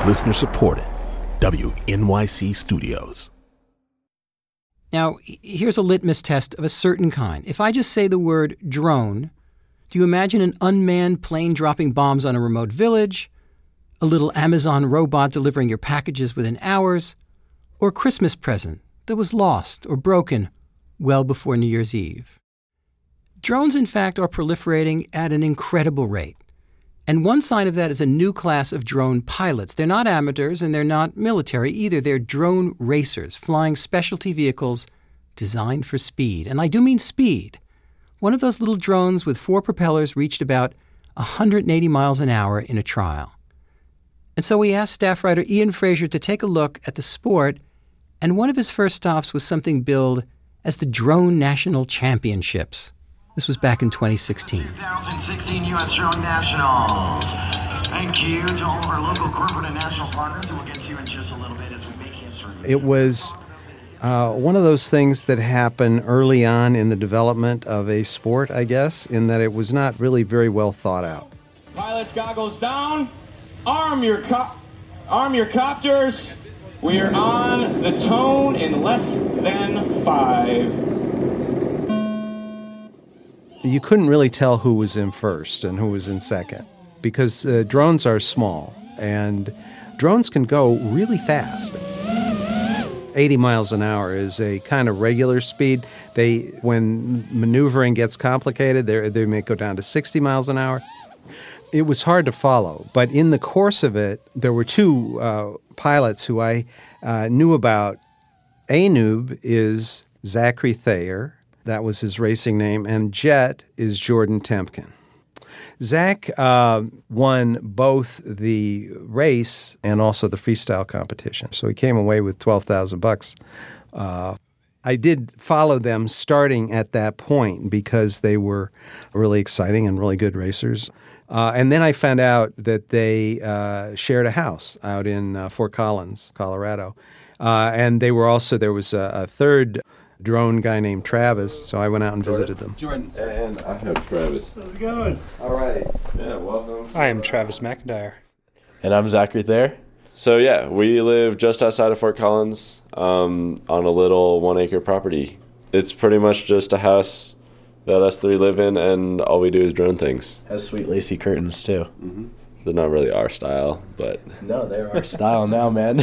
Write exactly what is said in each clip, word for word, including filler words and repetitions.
Listener supported. W N Y C Studios. Now, here's a litmus test of a certain kind. If I just say the word drone, do you imagine an unmanned plane dropping bombs on a remote village, a little Amazon robot delivering your packages within hours, or a Christmas present that was lost or broken well before New Year's Eve? Drones, in fact, are proliferating at an incredible rate. And one sign of that is a new class of drone pilots. They're not amateurs and they're not military either. They're drone racers, flying specialty vehicles designed for speed. And I do mean speed. One of those little drones with four propellers reached about one hundred eighty miles an hour in a trial. And so we asked staff writer Ian Fraser to take a look at the sport, and one of his first stops was something billed as the Drone National Championships. This was back in twenty sixteen. twenty sixteen U S Drone Nationals. Thank you to all of our local corporate and national partners, and we'll get to you in just a little bit as we make history. It was uh, one of those things that happened early on in the development of a sport, I guess, in that it was not really very well thought out. Pilots, goggles down. Arm your co- arm your copters. We are on the tone in less than five. You couldn't really tell who was in first and who was in second because uh, drones are small and drones can go really fast. eighty miles an hour is a kind of regular speed. They, when maneuvering gets complicated, they they may go down to sixty miles an hour. It was hard to follow, but in the course of it, there were two uh, pilots who I uh, knew about. Anub is Zachary Thayer. That was his racing name. And Jet is Jordan Temkin. Zach uh, won both the race and also the freestyle competition. So he came away with twelve thousand bucks. Uh, I did follow them starting at that point because they were really exciting and really good racers. Uh, and then I found out that they uh, shared a house out in uh, Fort Collins, Colorado. Uh, and they were also, there was a, a third drone guy named Travis, so I went out and visited them. Jordan. And I have Travis. How's it going? All right. Yeah, welcome. I am Travis McIntyre. And I'm Zachary Thayer. So yeah, we live just outside of Fort Collins um, on a little one-acre property. It's pretty much just a house that us three live in, and all we do is drone things. Has sweet lacy curtains, too. Mm-hmm. They're not really our style, but... No, they're our style now, man.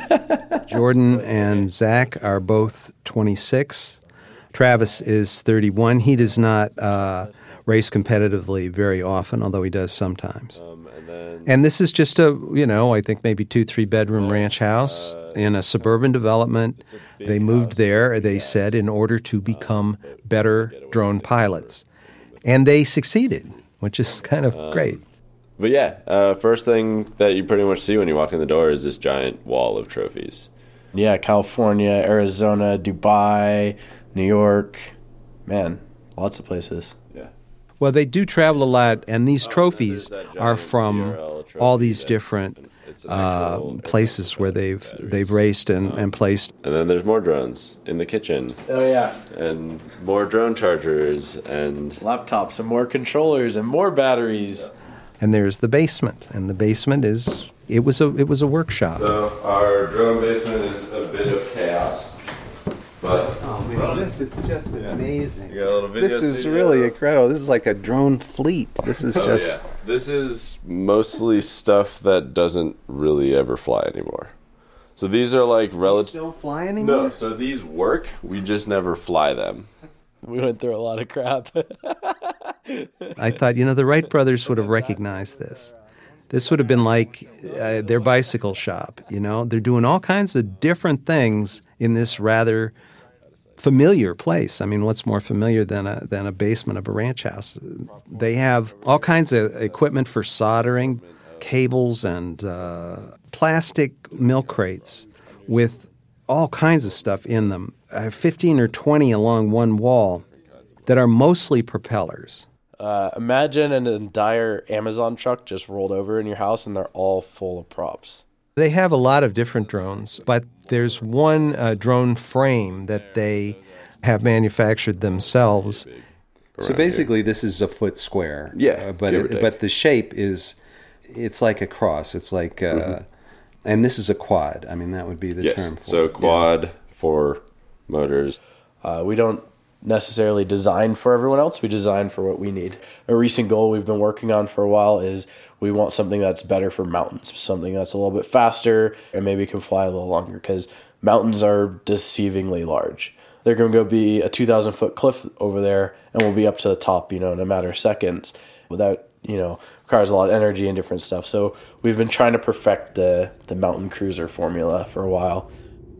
Jordan and Zach are both twenty-six. Travis is thirty-one. He does not uh, race competitively very often, although he does sometimes. Um, and, then, and this is just a, you know, I think maybe two, three-bedroom ranch house uh, in a suburban development. They moved there, they said, in order to become better drone pilots. And they succeeded, which is kind of um, great. But yeah, uh, first thing that you pretty much see when you walk in the door is this giant wall of trophies. Yeah, California, Arizona, Dubai, New York. Man, lots of places. Yeah. Well, they do travel a lot, and these Oh, trophies are from D R L trophy all these that's- different it's an uh, actual- places where they've batteries. they've raced and, and placed. And then there's more drones in the kitchen. Oh, yeah. And more drone chargers and... Laptops and more controllers and more batteries. And there's the basement, and the basement is it was a it was a workshop. So our drone basement is a bit of chaos, but Oh man, this is just amazing. you got a little video This is studio. really incredible. This is like a drone fleet. This is Oh, just yeah. This is mostly stuff that doesn't really ever fly anymore. So these are like These relative. don't fly anymore. No, so these work. We just never fly them. We went through a lot of crap. I thought, you know, the Wright brothers would have recognized this. This would have been like uh, their bicycle shop, you know. They're doing all kinds of different things in this rather familiar place. I mean, what's more familiar than a than a basement of a ranch house? They have all kinds of equipment for soldering, cables and uh, plastic milk crates with all kinds of stuff in them. I have fifteen or twenty along one wall that are mostly propellers. Uh, imagine an entire Amazon truck just rolled over in your house, and they're all full of props. They have a lot of different drones, but there's one uh, drone frame that they have manufactured themselves. So basically, this is a foot square. Yeah, uh, but give or it, take. but the shape is, it's like a cross. It's like uh, Mm-hmm. And this is a quad. I mean, that would be the yes. term for so it. quad, Yeah. four motors. Uh, we don't necessarily design for everyone else. We design for what we need. A recent goal we've been working on for a while is we want something that's better for mountains, something that's a little bit faster and maybe can fly a little longer, because mountains are deceivingly large. They're going to go be a two thousand foot cliff over there, and we'll be up to the top, you know, in a matter of seconds. Without, you know, requires a lot of energy and different stuff. So we've been trying to perfect the the mountain cruiser formula for a while.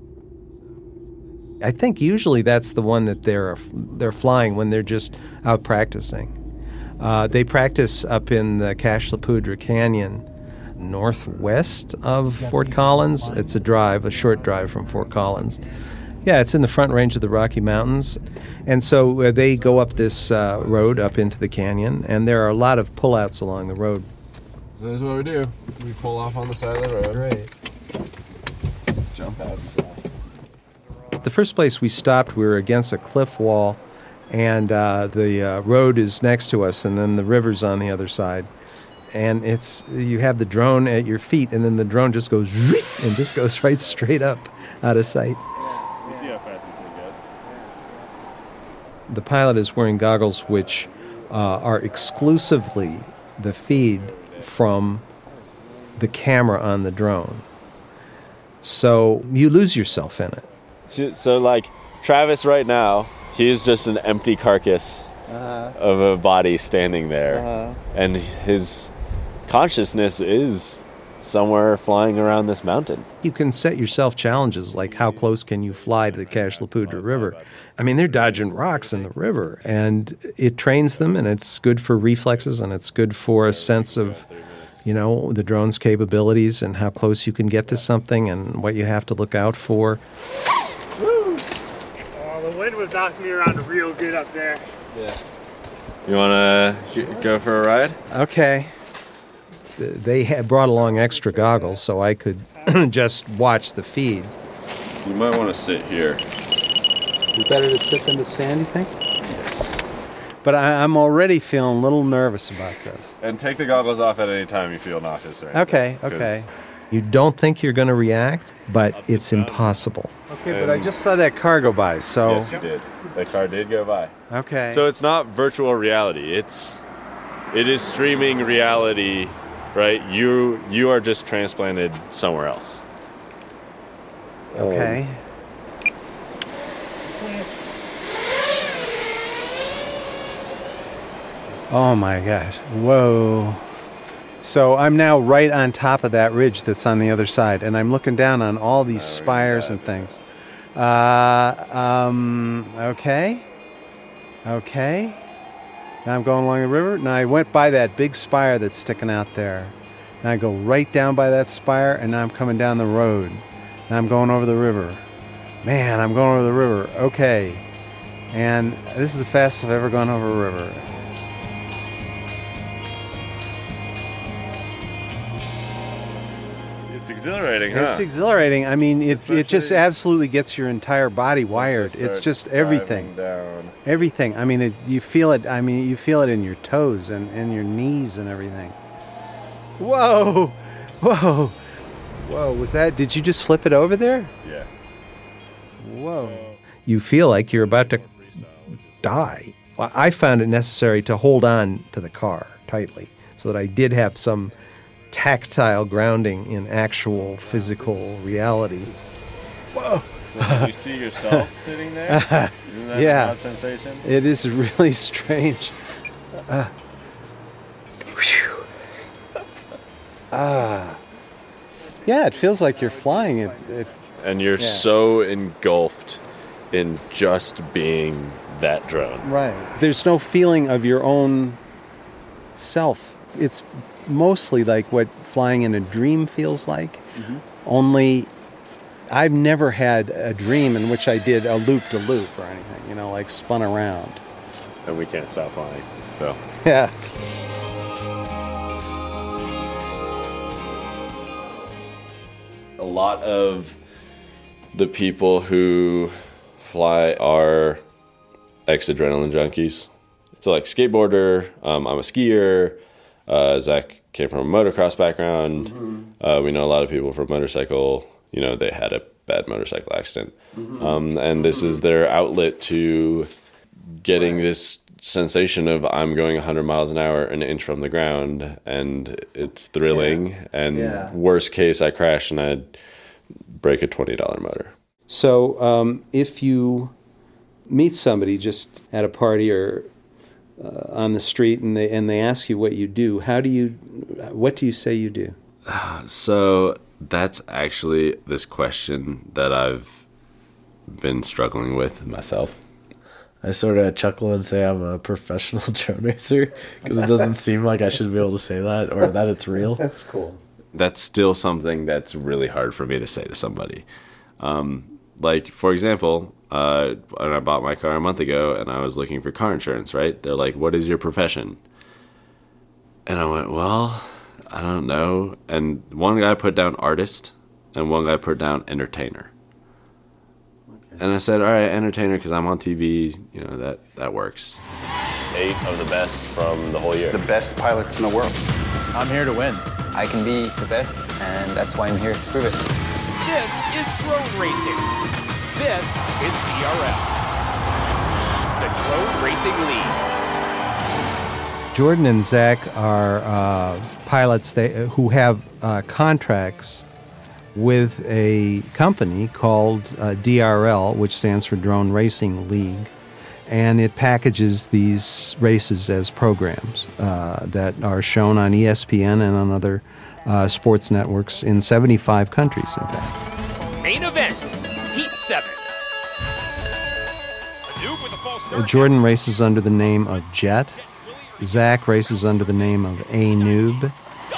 I think usually that's the one that they're they're flying when they're just out practicing. Uh, they practice up in the Cache La Poudre Canyon, northwest of Fort Collins. It's a drive, a short drive from Fort Collins. Yeah, it's in the Front Range of the Rocky Mountains. And so uh, they go up this uh, road up into the canyon, and there are a lot of pullouts along the road. So this is what we do. We pull off on the side of the road. Great. Jump out and fly. The first place we stopped, we were against a cliff wall, and uh, the uh, road is next to us, and then the river's on the other side. And it's you have the drone at your feet, and then the drone just goes and just goes right straight up out of sight. You see how fast this thing goes? The pilot is wearing goggles which uh, are exclusively the feed from the camera on the drone. So you lose yourself in it. So, so like, Travis right now, he's just an empty carcass uh-huh. of a body standing there. Uh-huh. And his consciousness is somewhere flying around this mountain. You can set yourself challenges like how close can you fly to the Cache La Poudre River. I mean, they're dodging rocks in the river, and it trains them, and it's good for reflexes, and it's good for a sense of, you know, the drone's capabilities and how close you can get to something and what you have to look out for. Woo! Oh, the wind was knocking me around real good up there. Yeah. You want to go for a ride? Okay. They had brought along extra goggles so I could just watch the feed. You might want to sit here. It's better to sit than to stand, you think? Yes. But I, I'm already feeling a little nervous about this. And take the goggles off at any time you feel nauseous or anything. Okay, okay. You don't think you're going to react, but it's impossible. Okay, and but I just saw that car go by, so... Yes, you did. That car did go by. Okay. So it's not virtual reality. It's, it is streaming reality, right? You you are just transplanted somewhere else. Okay. Um, oh my gosh. Whoa. So I'm now right on top of that ridge that's on the other side, and I'm looking down on all these oh, spires and things. Uh, um, okay. Okay. Now I'm going along the river. Now I went by that big spire that's sticking out there. Now I go right down by that spire, and now I'm coming down the road. Now I'm going over the river. Man, I'm going over the river. Okay. And this is the fastest I've ever gone over a river. It's exhilarating, huh? It's exhilarating. I mean, it it just absolutely gets your entire body wired. It's just everything. Down. Everything. I mean, it, you feel it. I mean, you feel it in your toes and, and your knees and everything. Whoa. Whoa. Whoa, was that, did you just flip it over there? Yeah. Whoa. So, you feel like you're about to die. Well, I found it necessary to hold on to the car tightly so that I did have some tactile grounding in actual physical reality. Whoa. So did you see yourself sitting there? Isn't that yeah. an odd sensation? It is really strange. Uh, whew. Ah. Yeah, it feels like you're flying. It, it and you're yeah. so engulfed in just being that drone. Right. There's no feeling of your own self. It's mostly like what flying in a dream feels like. Mm-hmm. Only I've never had a dream in which I did a loop-de-loop or anything, you know, like spun around. And we can't stop flying, so. Yeah. A lot of the people who fly are ex-adrenaline junkies. So like skateboarder, um, I'm a skier, Uh, Zach came from a motocross background. Mm-hmm. Uh, we know a lot of people from motorcycle. You know, they had a bad motorcycle accident. Mm-hmm. Um, and this is their outlet to getting this sensation of I'm going one hundred miles an hour an inch from the ground, and it's thrilling. Yeah. And yeah. worst case, I crash and I break a twenty dollars motor. So um, if you meet somebody just at a party or uh, on the street and they and they ask you what you do, how do you, what do you say you do? So that's actually this question that I've been struggling with myself. I sort of chuckle and say I'm a professional drone racer because it doesn't seem like I should be able to say that or that it's real. That's cool. That's still something that's really hard for me to say to somebody. Um, like, for example, uh, when I bought my car a month ago and I was looking for car insurance, right? They're like, what is your profession? And I went, well, I don't know. And one guy put down artist and one guy put down entertainer. And I said, all right, entertainer, because I'm on T V, you know, that, that works. Eight of the best from the whole year. The best pilots in the world. I'm here to win. I can be the best, and that's why I'm here to prove it. This is drone racing. This is D R L, the Drone Racing League. Jordan and Zach are uh, pilots they, who have uh, contracts with a company called uh, D R L, which stands for Drone Racing League, and it packages these races as programs uh, that are shown on E S P N and on other uh, sports networks in seventy-five countries, in fact. Main event, Heat seven. Jordan races under the name of Jet. Zach races under the name of A-Noob.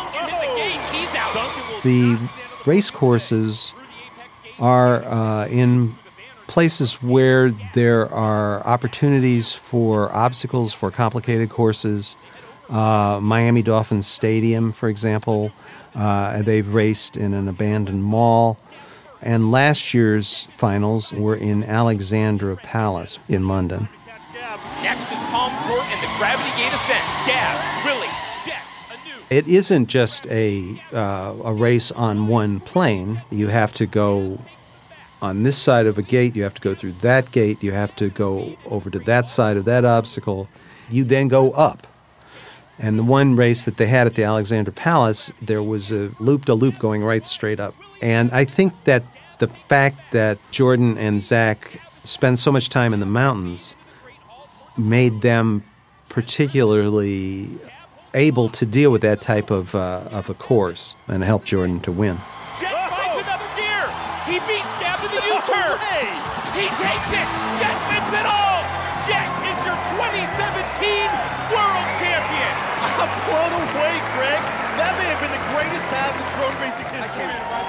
The race courses are uh, in places where there are opportunities for obstacles for complicated courses. Uh, Miami Dolphins Stadium, for example, uh, they've raced in an abandoned mall. And last year's finals were in Alexandra Palace in London. Next is Palm Court and the Gravity Gate Ascent. Gab, Willie, Jet, Anu. It isn't just a uh, a race on one plane. You have to go on this side of a gate. You have to go through that gate. You have to go over to that side of that obstacle. You then go up. And the one race that they had at the Alexandra Palace, there was a loop-de-loop going right straight up. And I think that the fact that Jordan and Zach spend so much time in the mountains made them particularly able to deal with that type of uh, of a course and helped Jordan to win. Jet finds another gear. He beats Gab in the U-turn. He takes it. Jet wins it all. Jet is your twenty seventeen world champion. I'm blown away, Greg. That may have been the greatest pass in drone racing history.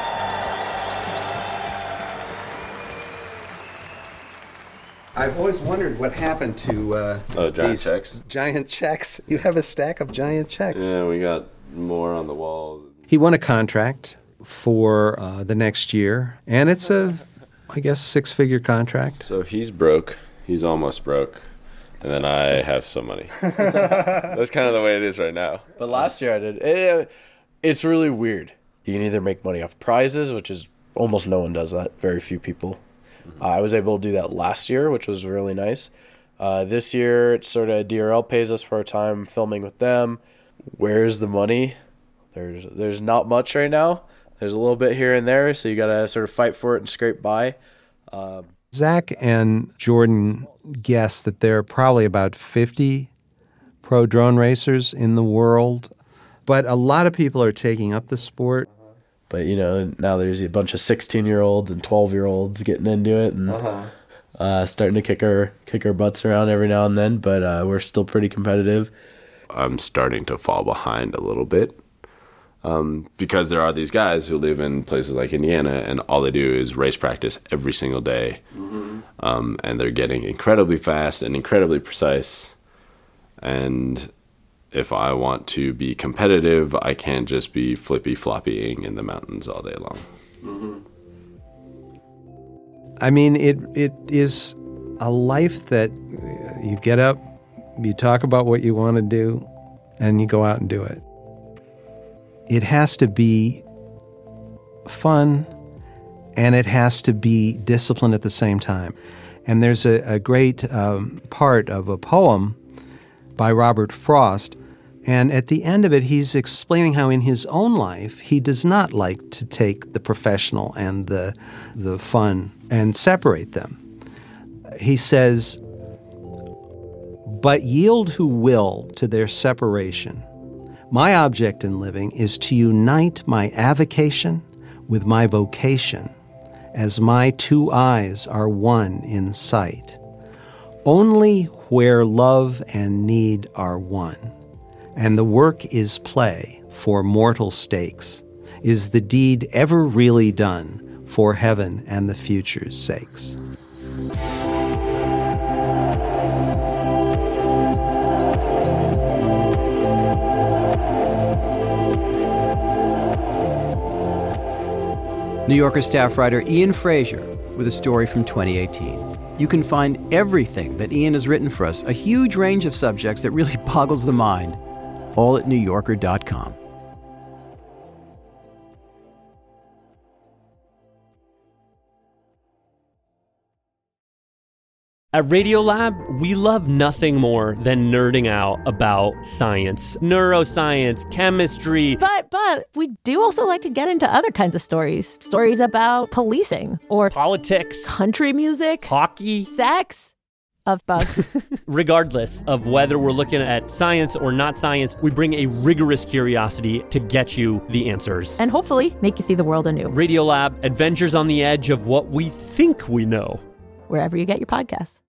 I've always wondered what happened to uh, oh, giant these checks. Giant checks. You have a stack of giant checks. Yeah, we got more on the wall. He won a contract for uh, the next year, and it's a, I guess, six-figure contract. So he's broke. He's almost broke. And then I have some money. That's kind of the way it is right now. But last year I did. It, it's really weird. You can either make money off prizes, which is almost no one does that. Very few people. Uh, I was able to do that last year, which was really nice. Uh, this year, it's sort of D R L pays us for our time filming with them. Where's the money? There's there's not much right now. There's a little bit here and there, so you got to sort of fight for it and scrape by. Um, Zach and Jordan guess that there are probably about fifty pro drone racers in the world, but a lot of people are taking up the sport. But, you know, now there's a bunch of sixteen-year-olds and twelve-year-olds getting into it and uh-huh. uh, starting to kick our kick our butts around every now and then, but uh, we're still pretty competitive. I'm starting to fall behind a little bit um, because there are these guys who live in places like Indiana, and all they do is race practice every single day. Mm-hmm. Um, and they're getting incredibly fast and incredibly precise. And if I want to be competitive, I can't just be flippy-floppying in the mountains all day long. Mm-hmm. I mean, it it is a life that you get up, you talk about what you want to do, and you go out and do it. It has to be fun, and it has to be disciplined at the same time. And there's a, a great um, part of a poem by Robert Frost, and at the end of it, he's explaining how in his own life, he does not like to take the professional and the, the fun and separate them. He says, "But yield who will to their separation. My object in living is to unite my avocation with my vocation, as my two eyes are one in sight. Only where love and need are one, and the work is play for mortal stakes, is the deed ever really done for heaven and the future's sakes." New Yorker staff writer Ian Frazier with a story from twenty eighteen. You can find everything that Ian has written for us, a huge range of subjects that really boggles the mind, all at new yorker dot com. At Radiolab, we love nothing more than nerding out about science, neuroscience, chemistry. But, but we do also like to get into other kinds of stories. Stories about policing or politics, country music, hockey, sex, of bugs. Regardless of whether we're looking at science or not science, we bring a rigorous curiosity to get you the answers. And hopefully make you see the world anew. Radiolab, adventures on the edge of what we think we know. Wherever you get your podcasts.